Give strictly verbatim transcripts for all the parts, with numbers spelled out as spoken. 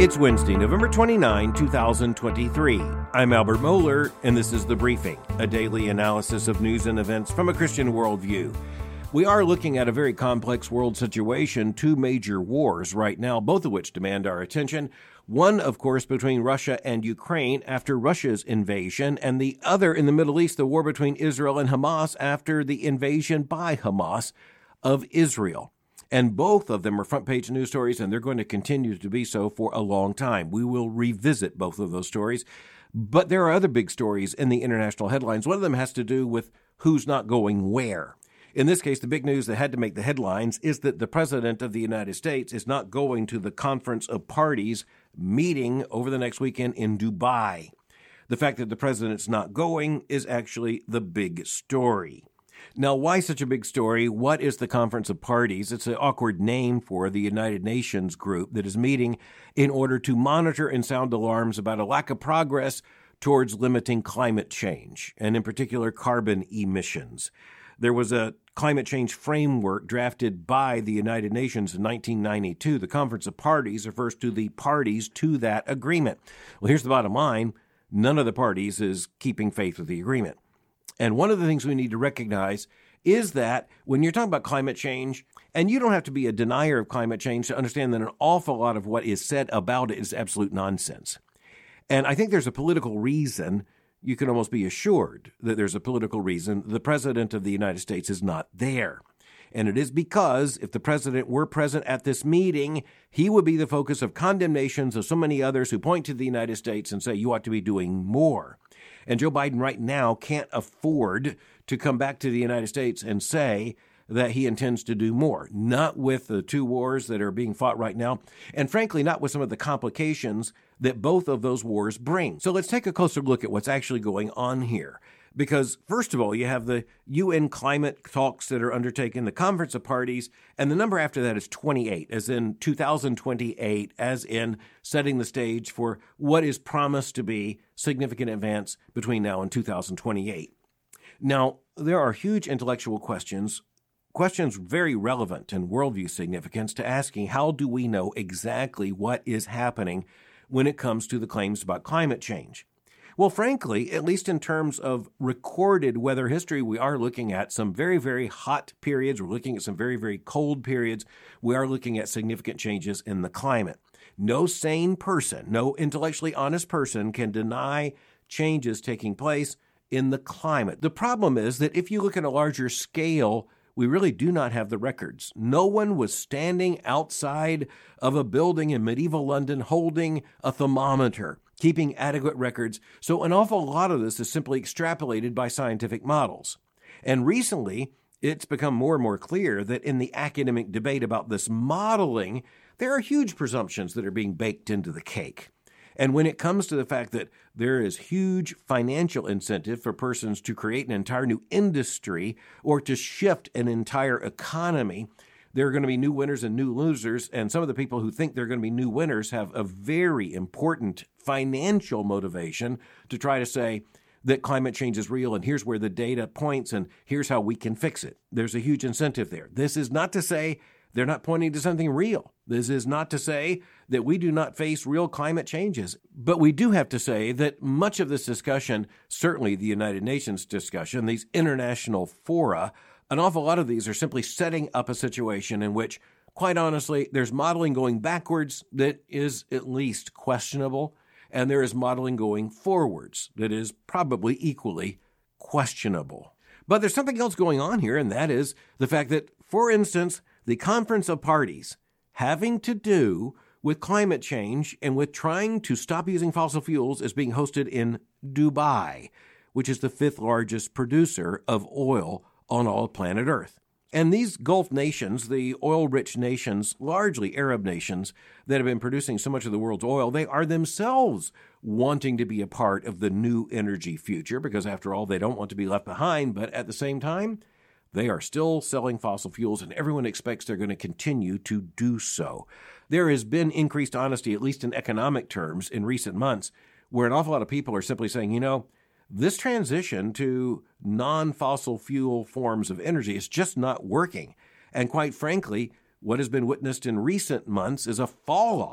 It's Wednesday, November twenty-ninth, twenty twenty-three. I'm Albert Mohler, and this is The Briefing, a daily analysis of news and events from a Christian worldview. We are looking at a very complex world situation, two major wars right now, both of which demand our attention. One, of course, between Russia and Ukraine after Russia's invasion, and the other in the Middle East, the war between Israel and Hamas after the invasion by Hamas of Israel. And both of them are front-page news stories, and they're going to continue to be so for a long time. We will revisit both of those stories. But there are other big stories in the international headlines. One of them has to do with who's not going where. In this case, the big news that had to make the headlines is that the President of the United States is not going to the Conference of Parties meeting over the next weekend in Dubai. The fact that the President's not going is actually the big story. Now, why such a big story? What is the Conference of Parties? It's an awkward name for the United Nations group that is meeting in order to monitor and sound alarms about a lack of progress towards limiting climate change, and in particular, carbon emissions. There was a climate change framework drafted by the United Nations in nineteen ninety-two. The Conference of Parties refers to the parties to that agreement. Well, here's the bottom line. None of the parties is keeping faith with the agreement. And one of the things we need to recognize is that when you're talking about climate change, and you don't have to be a denier of climate change to understand that an awful lot of what is said about it is absolute nonsense. And I think there's a political reason, you can almost be assured that there's a political reason the President of the United States is not there. And it is because if the President were present at this meeting, he would be the focus of condemnations of so many others who point to the United States and say, you ought to be doing more. And Joe Biden right now can't afford to come back to the United States and say that he intends to do more, not with the two wars that are being fought right now, and frankly, not with some of the complications that both of those wars bring. So let's take a closer look at what's actually going on here. Because, first of all, you have the U N climate talks that are undertaken, the Conference of Parties, and the number after that is twenty-eight, as in two thousand twenty-eight, as in setting the stage for what is promised to be significant advance between now and two thousand twenty-eight. Now, there are huge intellectual questions, questions very relevant in worldview significance to asking how do we know exactly what is happening when it comes to the claims about climate change? Well, frankly, at least in terms of recorded weather history, we are looking at some very, very hot periods. We're looking at some very, very cold periods. We are looking at significant changes in the climate. No sane person, no intellectually honest person can deny changes taking place in the climate. The problem is that if you look at a larger scale, we really do not have the records. No one was standing outside of a building in medieval London holding a thermometer, keeping adequate records. So an awful lot of this is simply extrapolated by scientific models. And recently, it's become more and more clear that in the academic debate about this modeling, there are huge presumptions that are being baked into the cake. And when it comes to the fact that there is huge financial incentive for persons to create an entire new industry or to shift an entire economy, there are going to be new winners and new losers. And some of the people who think they're going to be new winners have a very important financial motivation to try to say that climate change is real and here's where the data points and here's how we can fix it. There's a huge incentive there. This is not to say they're not pointing to something real. This is not to say that we do not face real climate changes. But we do have to say that much of this discussion, certainly the United Nations discussion, these international fora, an awful lot of these are simply setting up a situation in which, quite honestly, there's modeling going backwards that is at least questionable, and there is modeling going forwards that is probably equally questionable. But there's something else going on here, and that is the fact that, for instance, the Conference of Parties having to do with climate change and with trying to stop using fossil fuels is being hosted in Dubai, which is the fifth largest producer of oil on all planet Earth. And these Gulf nations, the oil-rich nations, largely Arab nations that have been producing so much of the world's oil, they are themselves wanting to be a part of the new energy future because, after all, they don't want to be left behind. But at the same time, they are still selling fossil fuels, and everyone expects they're going to continue to do so. There has been increased honesty, at least in economic terms, in recent months, where an awful lot of people are simply saying, you know, this transition to non-fossil fuel forms of energy is just not working. And quite frankly, what has been witnessed in recent months is a fall off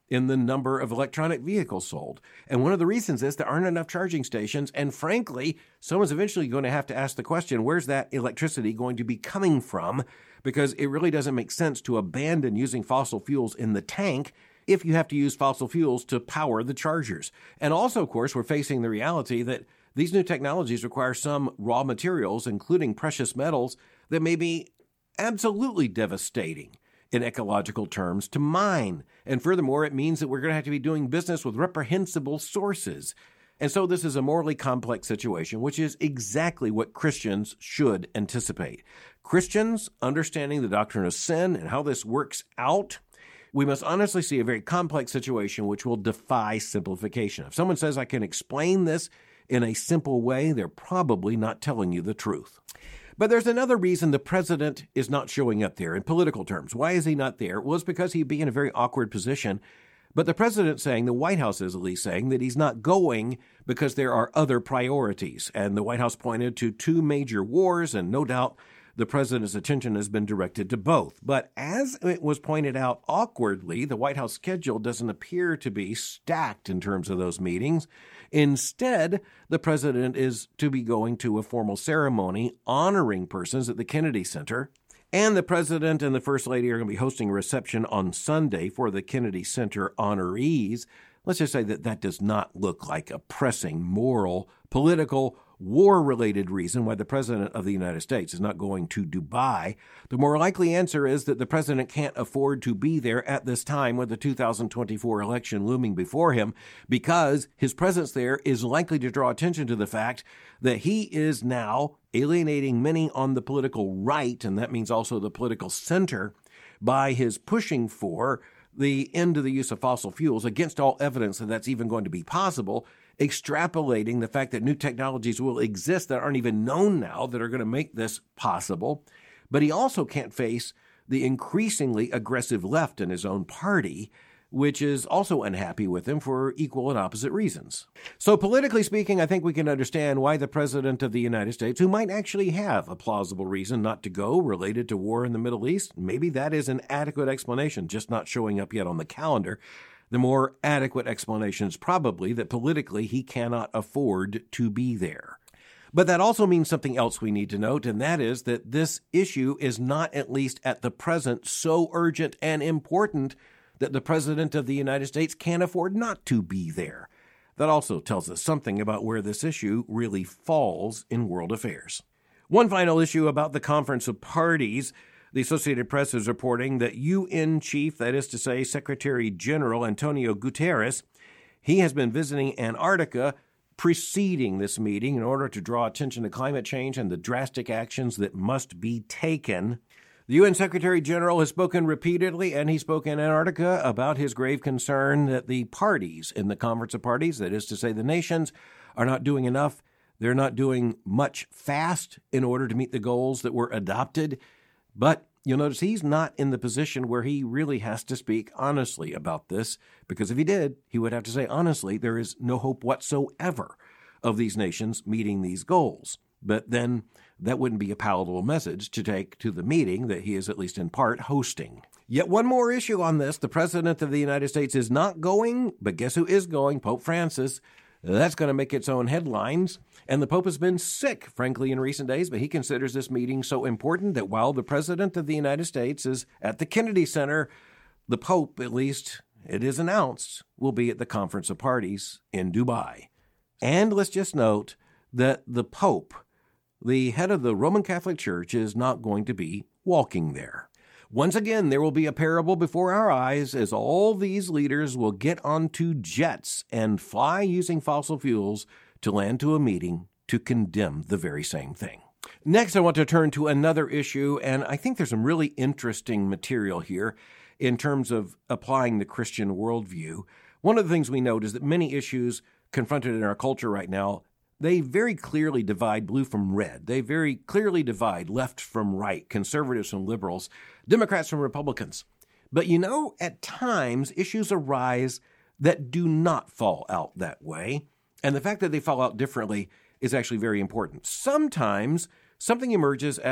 in the number of electronic vehicles sold. And one of the reasons is there aren't enough charging stations. And frankly, someone's eventually going to have to ask the question, where's that electricity going to be coming from? Because it really doesn't make sense to abandon using fossil fuels in the tank if you have to use fossil fuels to power the chargers. And also, of course, we're facing the reality that these new technologies require some raw materials, including precious metals, that may be absolutely devastating in ecological terms to mine. And furthermore, it means that we're going to have to be doing business with reprehensible sources. And so this is a morally complex situation, which is exactly what Christians should anticipate. Christians, understanding the doctrine of sin and how this works out, we must honestly see a very complex situation which will defy simplification. If someone says I can explain this in a simple way, they're probably not telling you the truth. But there's another reason the president is not showing up there in political terms. Why is he not there? Well, it's because he'd be in a very awkward position. But the president's saying, the White House is at least saying, that he's not going because there are other priorities. And the White House pointed to two major wars, and no doubt the president's attention has been directed to both. But as it was pointed out awkwardly, the White House schedule doesn't appear to be stacked in terms of those meetings. Instead, the president is to be going to a formal ceremony honoring persons at the Kennedy Center. And the president and the first lady are going to be hosting a reception on Sunday for the Kennedy Center honorees. Let's just say that that does not look like a pressing moral, political, war-related reason why the president of the United States is not going to Dubai. The more likely answer is that the president can't afford to be there at this time with the two thousand twenty-four election looming before him, because his presence there is likely to draw attention to the fact that he is now alienating many on the political right, and that means also the political center, by his pushing for the end of the use of fossil fuels against all evidence that that's even going to be possible, extrapolating the fact that new technologies will exist that aren't even known now that are going to make this possible. But he also can't face the increasingly aggressive left in his own party, which is also unhappy with him for equal and opposite reasons. So politically speaking, I think we can understand why the president of the United States, who might actually have a plausible reason not to go related to war in the Middle East, maybe that is an adequate explanation, just not showing up yet on the calendar. The more adequate explanation is probably that politically he cannot afford to be there. But that also means something else we need to note, and that is that this issue is not, at least at the present, so urgent and important that the president of the United States can't afford not to be there. That also tells us something about where this issue really falls in world affairs. One final issue about the Conference of Parties. The Associated Press is reporting that U N chief, that is to say Secretary General Antonio Guterres, he has been visiting Antarctica preceding this meeting in order to draw attention to climate change and the drastic actions that must be taken. The U N Secretary General has spoken repeatedly, and he spoke in Antarctica about his grave concern that the parties in the Conference of Parties, that is to say the nations, are not doing enough. They're not doing much fast in order to meet the goals that were adopted. But you'll notice he's not in the position where he really has to speak honestly about this, because if he did, he would have to say honestly, there is no hope whatsoever of these nations meeting these goals. But then that wouldn't be a palatable message to take to the meeting that he is at least in part hosting. Yet one more issue on this. The President of the United States is not going, but guess who is going? Pope Francis. That's going to make its own headlines. And the Pope has been sick, frankly, in recent days, but he considers this meeting so important that while the President of the United States is at the Kennedy Center, the Pope, at least it is announced, will be at the Conference of Parties in Dubai. And let's just note that the Pope, the head of the Roman Catholic Church, is not going to be walking there. Once again, there will be a parable before our eyes as all these leaders will get onto jets and fly using fossil fuels to land to a meeting to condemn the very same thing. Next, I want to turn to another issue, and I think there's some really interesting material here in terms of applying the Christian worldview. One of the things we note is that many issues confronted in our culture right now, they very clearly divide blue from red. They very clearly divide left from right, conservatives from liberals, Democrats from Republicans. But you know, at times, issues arise that do not fall out that way. And the fact that they fall out differently is actually very important. Sometimes something emerges as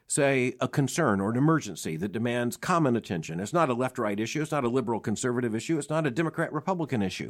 say, a concern or an emergency that demands common attention. It's not a left-right issue. It's not a liberal-conservative issue. It's not a Democrat-Republican issue.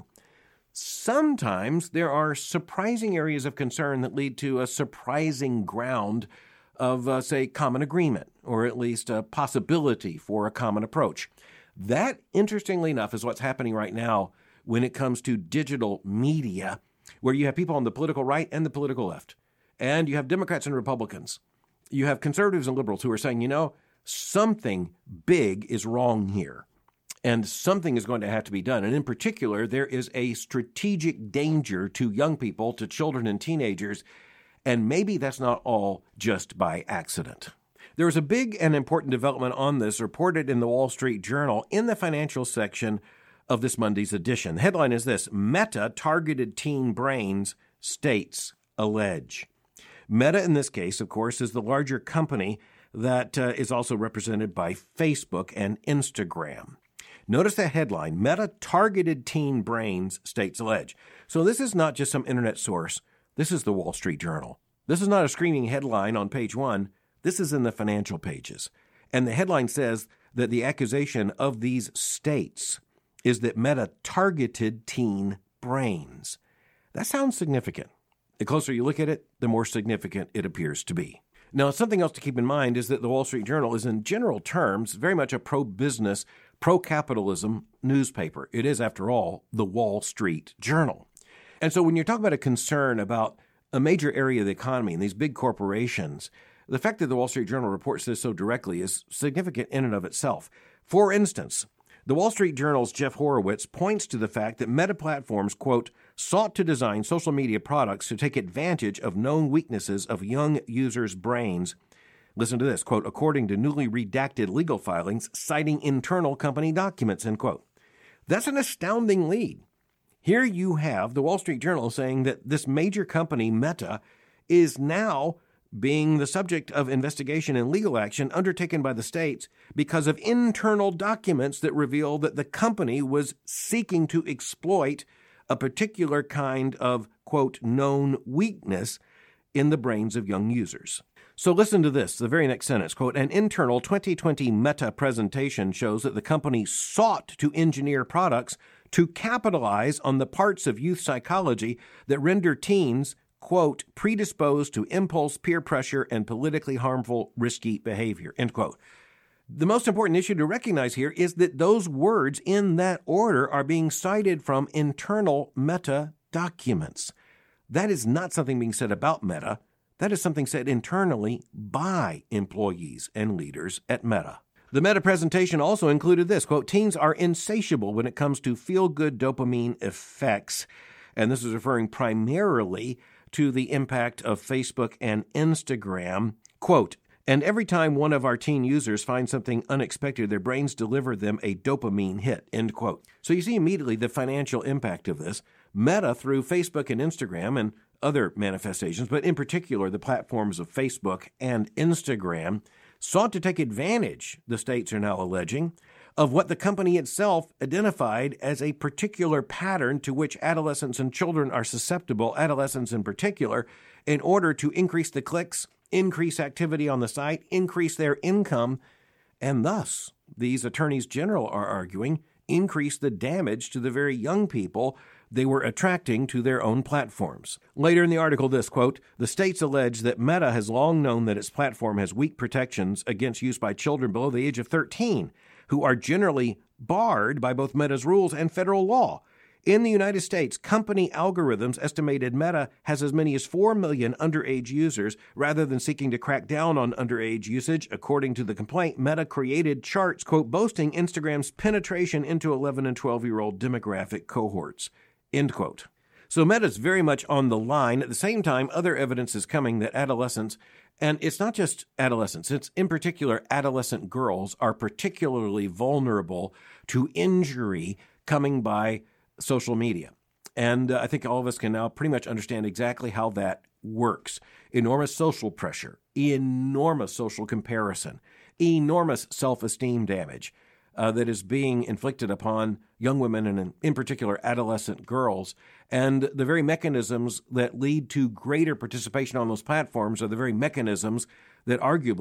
Sometimes there are surprising areas of concern that lead to a surprising ground of, uh, say, common agreement, or at least a possibility for a common approach. That, interestingly enough, is what's happening right now when it comes to digital media, where you have people on the political right and the political left, and you have Democrats and Republicans. You have conservatives and liberals who are saying, you know, something big is wrong here, and something is going to have to be done. And in particular, there is a strategic danger to young people, to children and teenagers, and maybe that's not all just by accident. There was a big and important development on this reported in the Wall Street Journal in the financial section of this Monday's edition. The headline is this: Meta targeted teen brains, states allege. Meta, in this case, of course, is the larger company that uh, is also represented by Facebook and Instagram. Notice that headline: Meta targeted teen brains, states allege. So this is not just some internet source. This is the Wall Street Journal. This is not a screaming headline on page one. This is in the financial pages. And the headline says that the accusation of these states is that Meta targeted teen brains. That sounds significant. The closer you look at it, the more significant it appears to be. Now, something else to keep in mind is that the Wall Street Journal is, in general terms, very much a pro-business, pro-capitalism newspaper. It is, after all, the Wall Street Journal. And so when you're talking about a concern about a major area of the economy and these big corporations, the fact that the Wall Street Journal reports this so directly is significant in and of itself. For instance, the Wall Street Journal's Jeff Horowitz points to the fact that Meta Platforms, quote, sought to design social media products to take advantage of known weaknesses of young users' brains. Listen to this, quote, according to newly redacted legal filings citing internal company documents, end quote. That's an astounding lead. Here you have the Wall Street Journal saying that this major company, Meta, is now being the subject of investigation and legal action undertaken by the states because of internal documents that reveal that the company was seeking to exploit a particular kind of, quote, known weakness in the brains of young users. So listen to this, the very next sentence, quote, an internal twenty twenty Meta presentation shows that the company sought to engineer products to capitalize on the parts of youth psychology that render teens, quote, predisposed to impulse, peer pressure, and politically harmful, risky behavior, end quote. The most important issue to recognize here is that those words in that order are being cited from internal Meta documents. That is not something being said about Meta. That is something said internally by employees and leaders at Meta. The Meta presentation also included this, quote, teens are insatiable when it comes to feel-good dopamine effects. And this is referring primarily to the impact of Facebook and Instagram. Quote, and every time one of our teen users finds something unexpected, their brains deliver them a dopamine hit, end quote. So you see immediately the financial impact of this. Meta, through Facebook and Instagram and other manifestations, but in particular the platforms of Facebook and Instagram, sought to take advantage, the states are now alleging, of what the company itself identified as a particular pattern to which adolescents and children are susceptible, adolescents in particular, in order to increase the clicks, increase activity on the site, increase their income, and thus, these attorneys general are arguing, increase the damage to the very young people they were attracting to their own platforms. Later in the article, this, quote, the states allege that Meta has long known that its platform has weak protections against use by children below the age of thirteen, who are generally barred by both Meta's rules and federal law. In the United States, company algorithms estimated Meta has as many as four million underage users. Rather than seeking to crack down on underage usage, according to the complaint, Meta created charts, quote, boasting Instagram's penetration into eleven and twelve-year-old demographic cohorts, end quote. So Meta's very much on the line. At the same time, other evidence is coming that adolescents, and it's not just adolescents, it's in particular adolescent girls, are particularly vulnerable to injury coming by social media. And uh, I think all of us can now pretty much understand exactly how that works. Enormous social pressure, enormous social comparison, enormous self-esteem damage uh, that is being inflicted upon young women and in particular adolescent girls. And the very mechanisms that lead to greater participation on those platforms are the very mechanisms that arguably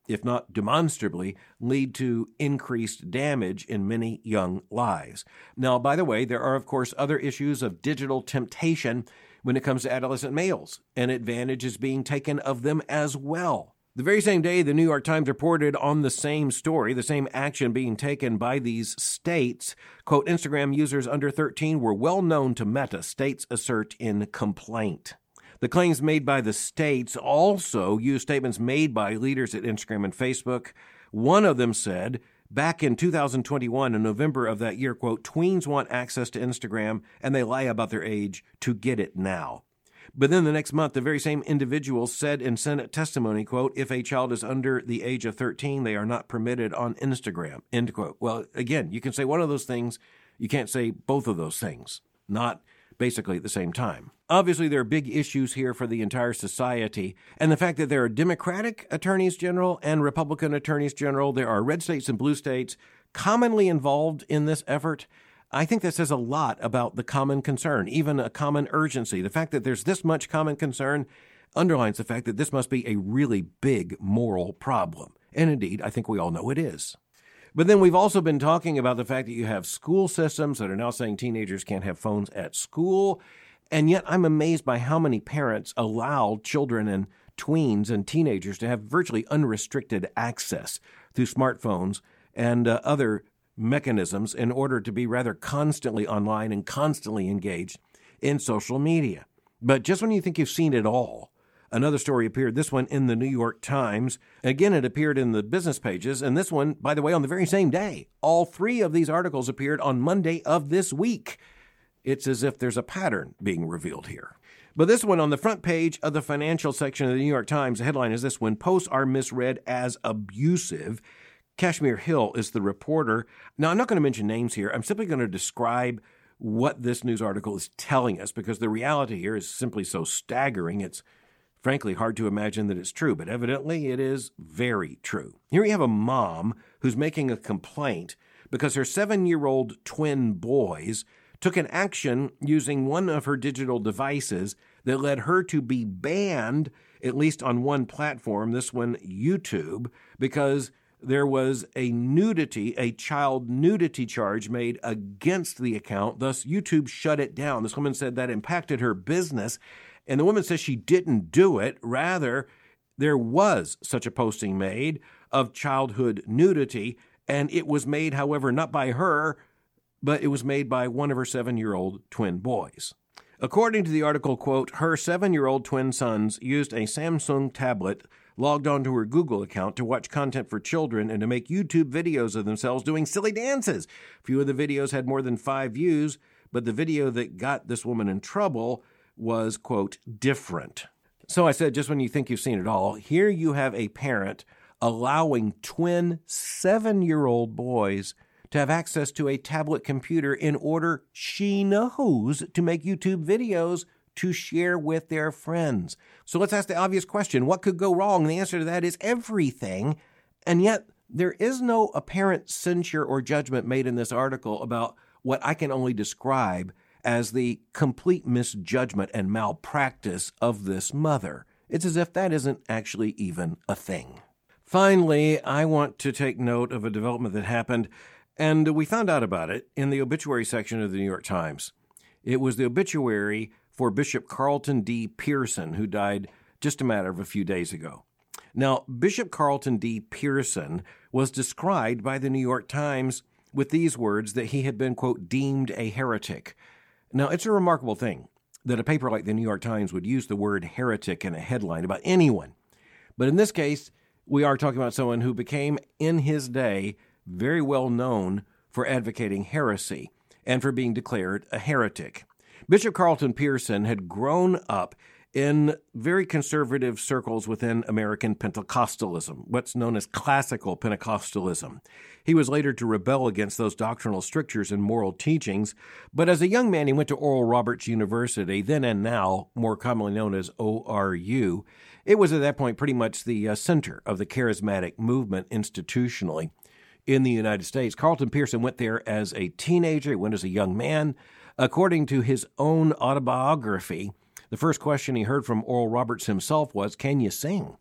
if not demonstrably, lead to increased damage in many young lives. Now, by the way, there are, of course, other issues of digital temptation when it comes to adolescent males, and advantage is being taken of them as well. The very same day, the New York Times reported on the same story, the same action being taken by these states. Quote, Instagram users under thirteen were well known to Meta, states assert in complaint. The claims made by the states also use statements made by leaders at Instagram and Facebook. One of them said, back in two thousand twenty-one, in November of that year, quote, tweens want access to Instagram and they lie about their age to get it now. But then the next month, the very same individual said in Senate testimony, quote, if a child is under the age of thirteen, they are not permitted on Instagram, end quote. Well, again, you can say one of those things. You can't say both of those things, not basically at the same time. Obviously, there are big issues here for the entire society. And the fact that there are Democratic attorneys general and Republican attorneys general, there are red states and blue states commonly involved in this effort, I think that says a lot about the common concern, even a common urgency. The fact that there's this much common concern underlines the fact that this must be a really big moral problem. And indeed, I think we all know it is. But then we've also been talking about the fact that you have school systems that are now saying teenagers can't have phones at school. And yet I'm amazed by how many parents allow children and tweens and teenagers to have virtually unrestricted access through smartphones and uh, other mechanisms in order to be rather constantly online and constantly engaged in social media. But just when you think you've seen it all, another story appeared, this one in the New York Times. Again, it appeared in the business pages, and this one, by the way, on the very same day. All three of these articles appeared on Monday of this week. It's as if there's a pattern being revealed here. But this one on the front page of the financial section of the New York Times, the headline is this: when posts are misread as abusive. Kashmir Hill is the reporter. Now, I'm not going to mention names here. I'm simply going to describe what this news article is telling us, because the reality here is simply so staggering. It's frankly hard to imagine that it's true, but evidently it is very true. Here you have a mom who's making a complaint because her seven-year-old twin boys took an action using one of her digital devices that led her to be banned, at least on one platform, this one, YouTube, because there was a nudity, a child nudity charge made against the account. Thus, YouTube shut it down. This woman said that impacted her business. And the woman says she didn't do it. Rather, there was such a posting made of childhood nudity. And it was made, however, not by her, but it was made by one of her seven-year-old twin boys. According to the article, quote, her seven-year-old twin sons used a Samsung tablet, logged onto her Google account to watch content for children and to make YouTube videos of themselves doing silly dances. Few of the videos had more than five views, but the video that got this woman in trouble was, quote, different. So I said, just when you think you've seen it all, here you have a parent allowing twin seven-year-old boys to have access to a tablet computer in order, she knows, to make YouTube videos to share with their friends. So let's ask the obvious question, what could go wrong? And the answer to that is everything. And yet there is no apparent censure or judgment made in this article about what I can only describe as the complete misjudgment and malpractice of this mother. It's as if that isn't actually even a thing. Finally, I want to take note of a development that happened, and we found out about it in the obituary section of the New York Times. It was the obituary for Bishop Carlton D. Pearson, who died just a matter of a few days ago. Now, Bishop Carlton D. Pearson was described by the New York Times with these words, that he had been, quote, deemed a heretic. Now, it's a remarkable thing that a paper like the New York Times would use the word heretic in a headline about anyone. But in this case, we are talking about someone who became, in his day, very well known for advocating heresy and for being declared a heretic. Bishop Carlton Pearson had grown up in very conservative circles within American Pentecostalism, what's known as classical Pentecostalism. He was later to rebel against those doctrinal strictures and moral teachings, but as a young man, he went to Oral Roberts University, then and now more commonly known as O R U. It was at that point pretty much the uh, center of the charismatic movement institutionally in the United States. Carlton Pearson went there as a teenager, he went as a young man. According to his own autobiography, the first question he heard from Oral Roberts himself was, can you sing?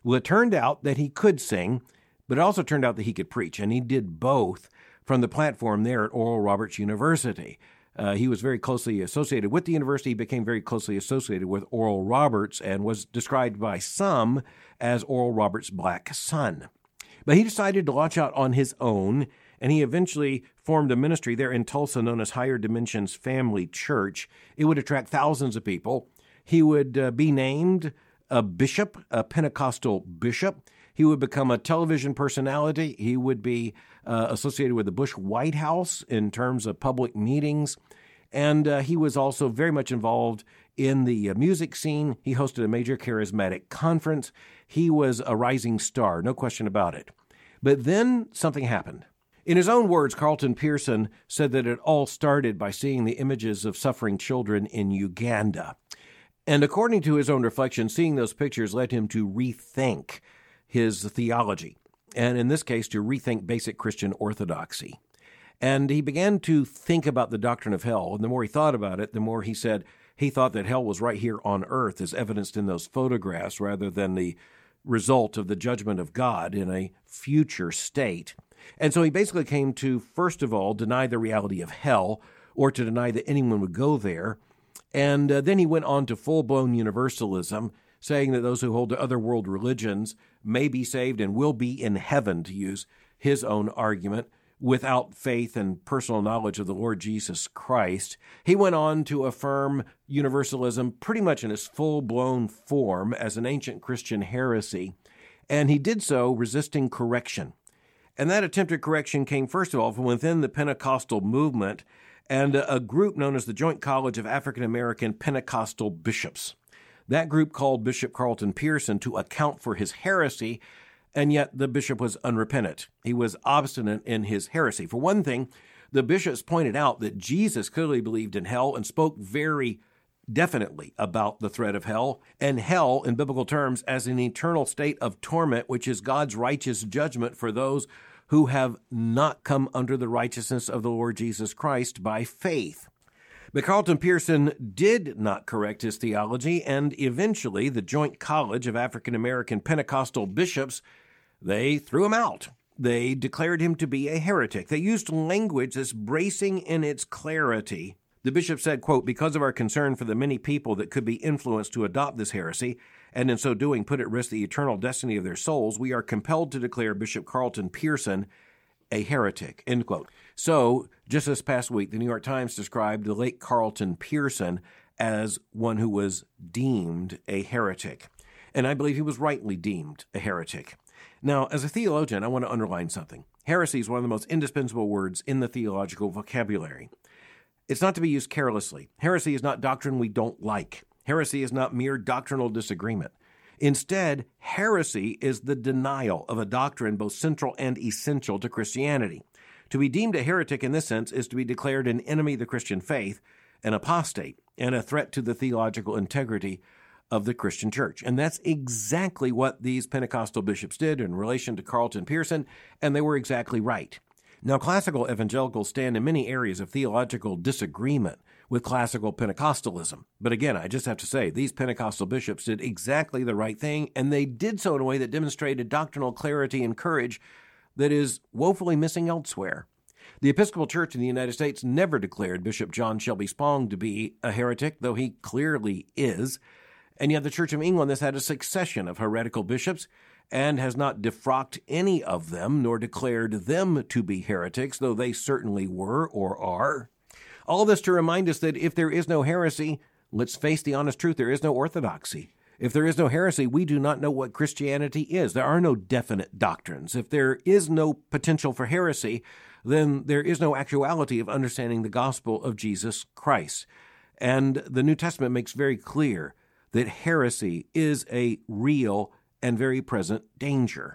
Well, it turned out that he could sing, but it also turned out that he could preach, and he did both from the platform there at Oral Roberts University. Uh, he was very closely associated with the university, became very closely associated with Oral Roberts, and was described by some as Oral Roberts' black son. But he decided to launch out on his own, and he eventually formed a ministry there in Tulsa known as Higher Dimensions Family Church. It would attract thousands of people. He would uh, be named a bishop, a Pentecostal bishop. He would become a television personality. He would be uh, associated with the Bush White House in terms of public meetings. And uh, he was also very much involved in the uh, music scene. He hosted a major charismatic conference. He was a rising star, no question about it. But then something happened. In his own words, Carlton Pearson said that it all started by seeing the images of suffering children in Uganda. And according to his own reflection, seeing those pictures led him to rethink his theology, and in this case, to rethink basic Christian orthodoxy. And he began to think about the doctrine of hell, and the more he thought about it, the more he said he thought that hell was right here on earth, as evidenced in those photographs, rather than the result of the judgment of God in a future state. And so he basically came to, first of all, deny the reality of hell, or to deny that anyone would go there. And uh, then he went on to full-blown universalism, saying that those who hold to other world religions may be saved and will be in heaven, to use his own argument, without faith and personal knowledge of the Lord Jesus Christ. He went on to affirm universalism pretty much in its full-blown form as an ancient Christian heresy, and he did so resisting correction. And that attempted correction came, first of all, from within the Pentecostal movement and a group known as the Joint College of African American Pentecostal Bishops. That group called Bishop Carlton Pearson to account for his heresy, and yet the bishop was unrepentant. He was obstinate in his heresy. For one thing, the bishops pointed out that Jesus clearly believed in hell and spoke very definitely about the threat of hell, and hell, in biblical terms, as an eternal state of torment, which is God's righteous judgment for those who have not come under the righteousness of the Lord Jesus Christ by faith. But Carlton Pearson did not correct his theology, and eventually the Joint College of African American Pentecostal Bishops, they threw him out. They declared him to be a heretic. They used language that's bracing in its clarity. The bishop said, quote, "Because of our concern for the many people that could be influenced to adopt this heresy, and in so doing put at risk the eternal destiny of their souls, we are compelled to declare Bishop Carlton Pearson a heretic," end quote. So, just this past week, the New York Times described the late Carlton Pearson as one who was deemed a heretic. And I believe he was rightly deemed a heretic. Now, as a theologian, I want to underline something. Heresy is one of the most indispensable words in the theological vocabulary. It's not to be used carelessly. Heresy is not doctrine we don't like. Heresy is not mere doctrinal disagreement. Instead, heresy is the denial of a doctrine both central and essential to Christianity. To be deemed a heretic in this sense is to be declared an enemy of the Christian faith, an apostate, and a threat to the theological integrity of the Christian church. And that's exactly what these Pentecostal bishops did in relation to Carlton Pearson, and they were exactly right. Now, classical evangelicals stand in many areas of theological disagreement with classical Pentecostalism. But again, I just have to say, these Pentecostal bishops did exactly the right thing, and they did so in a way that demonstrated doctrinal clarity and courage that is woefully missing elsewhere. The Episcopal Church in the United States never declared Bishop John Shelby Spong to be a heretic, though he clearly is. And yet the Church of England has had a succession of heretical bishops and has not defrocked any of them, nor declared them to be heretics, though they certainly were or are. All this to remind us that if there is no heresy, let's face the honest truth, there is no orthodoxy. If there is no heresy, we do not know what Christianity is. There are no definite doctrines. If there is no potential for heresy, then there is no actuality of understanding the gospel of Jesus Christ. And the New Testament makes very clear that heresy is a real and very present danger.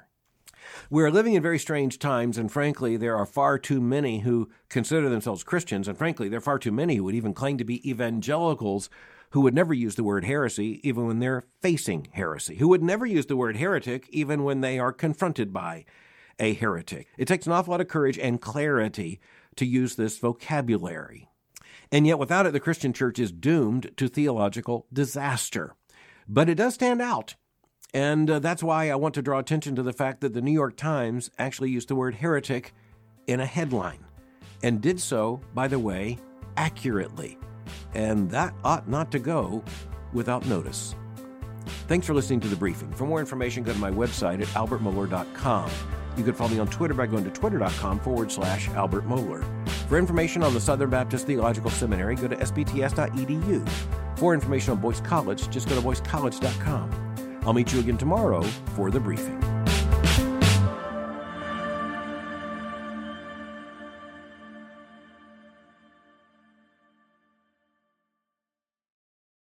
We are living in very strange times, and frankly, there are far too many who consider themselves Christians, and frankly, there are far too many who would even claim to be evangelicals who would never use the word heresy even when they're facing heresy, who would never use the word heretic even when they are confronted by a heretic. It takes an awful lot of courage and clarity to use this vocabulary. And yet without it, the Christian church is doomed to theological disaster. But it does stand out. And uh, that's why I want to draw attention to the fact that the New York Times actually used the word heretic in a headline, and did so, by the way, accurately. And that ought not to go without notice. Thanks for listening to The Briefing. For more information, go to my website at albert mohler dot com. You can follow me on Twitter by going to twitter.com forward slash Albert Mohler. For information on the Southern Baptist Theological Seminary, go to s b t s dot e d u. For information on Boyce College, just go to boyce college dot com. I'll meet you again tomorrow for The Briefing.